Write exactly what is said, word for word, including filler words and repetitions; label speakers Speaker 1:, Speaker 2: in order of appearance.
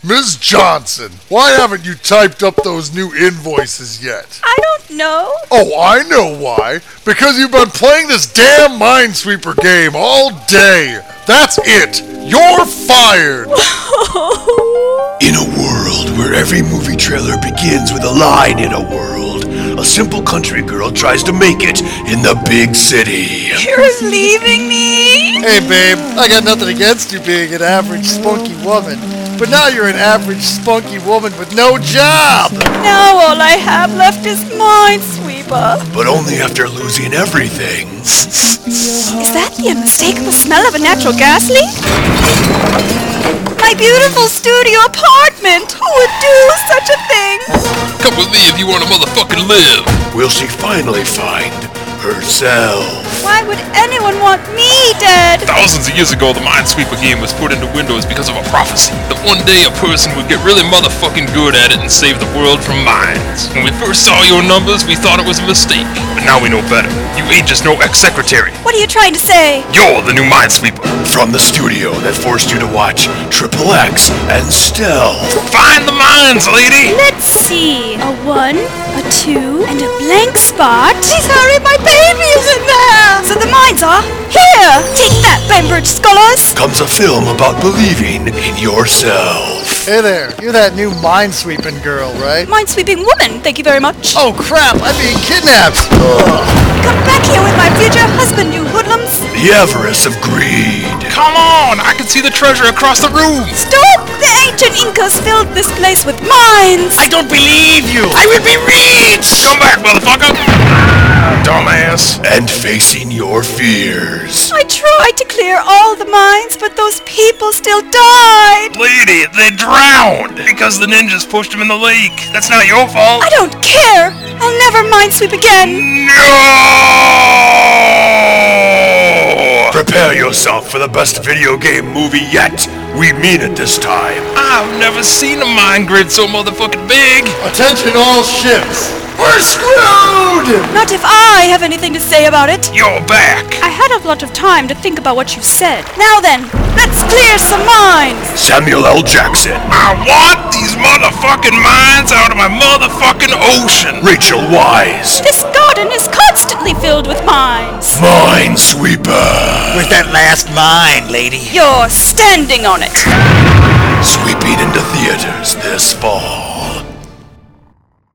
Speaker 1: Miz Johnson, why haven't you typed up those new invoices yet?
Speaker 2: I don't know.
Speaker 1: Oh, I know why. Because you've been playing this damn Minesweeper game all day. That's it. You're fired.
Speaker 3: In a world where every movie trailer begins with a line in a world, a simple country girl tries to make it in the big city.
Speaker 2: You're leaving me?
Speaker 4: Hey, babe, I got nothing against you being an average spunky woman, but now you're an average spunky woman with no job!
Speaker 2: Now all I have left is Minesweeper.
Speaker 3: But only after losing everything.
Speaker 2: Is that the unmistakable smell of a natural gas leak? My beautiful studio apartment! Who would do such a thing?
Speaker 5: Come with me if you want to motherfucking live.
Speaker 3: Will she finally find herself?
Speaker 2: Why would anyone want me dead?
Speaker 5: Thousands of years ago, the Minesweeper game was put into Windows because of a prophecy that one day a person would get really motherfucking good at it and save the world from mines. When we first saw your numbers, we thought it was a mistake, but now we know better. You ain't just no ex-secretary.
Speaker 2: What are you trying to say?
Speaker 5: You're the new Minesweeper.
Speaker 3: From the studio that forced you to watch Triple X and Stealth.
Speaker 5: Find the mines, lady!
Speaker 2: Let's see. A one, a two, and a blank spot. Please hurry, my baby is in there! So the mines are here! Take that, Bambridge scholars!
Speaker 3: Comes a film about believing in yourself.
Speaker 4: Hey there, you're that new minesweeping girl, right?
Speaker 2: Minesweeping woman, thank you very much.
Speaker 4: Oh crap, I'm being kidnapped! Ugh.
Speaker 2: Come back here with my future husband, you hoodlums!
Speaker 3: The avarice of greed.
Speaker 5: Come on! I can see the treasure across the room!
Speaker 2: Stop! The ancient Incas filled this place with mines!
Speaker 4: I don't believe you! I will be rich!
Speaker 5: Come back, motherfucker! Dumbass!
Speaker 3: And facing your fears.
Speaker 2: I tried to clear all the mines, but those people still died!
Speaker 5: Lady, they drowned because the ninjas pushed them in the lake. That's not your fault.
Speaker 2: I don't care! I'll never minesweep again!
Speaker 5: No!
Speaker 3: Prepare yourself for the best video game movie yet. We mean it this time.
Speaker 5: I've never seen a mine grid so motherfucking big.
Speaker 4: Attention all ships! We're screwed!
Speaker 2: Not if I have anything to say about it.
Speaker 5: You're back.
Speaker 2: I had a lot of time to think about what you said. Now then, let's clear some mines!
Speaker 3: Samuel L. Jackson.
Speaker 5: I want these motherfucking mines out of my motherfucking ocean.
Speaker 3: Rachel Wise.
Speaker 2: This garden is constantly filled with mines.
Speaker 3: Minesweeper.
Speaker 6: Where's that last mine, lady?
Speaker 2: You're standing on it.
Speaker 3: Sweeping into theaters this fall.